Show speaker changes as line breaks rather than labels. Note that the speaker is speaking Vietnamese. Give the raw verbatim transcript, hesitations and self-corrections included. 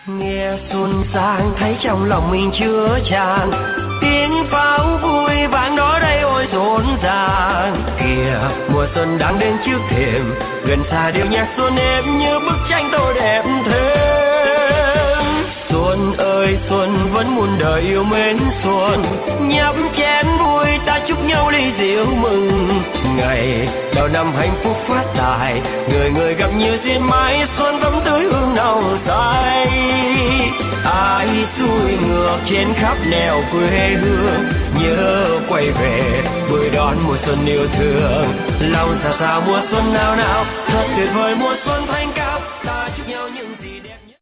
Nghe xuân sang thấy trong lòng mình chứa chan, tiếng pháo vui vang đó đây ôi rộn ràng. Kìa mùa xuân đang đến trước thềm, gần xa điệu nhạc xuân êm như bức tranh tô đẹp thêm. Xuân ơi xuân vẫn muôn đời yêu mến xuân, nhấp chén vui ta chúc nhau ly rượu mừng. Ngày đầu năm hạnh phúc phát tài, người người gặp nhiều duyên mãi xuân thắm tươi hương nồng say. Ai xuôi ngược trên khắp nẻo quê hương, nhớ quay về vui đón mùa xuân yêu thương. Lòng xa xa mùa xuân nào nào thật tuyệt vời mùa xuân thay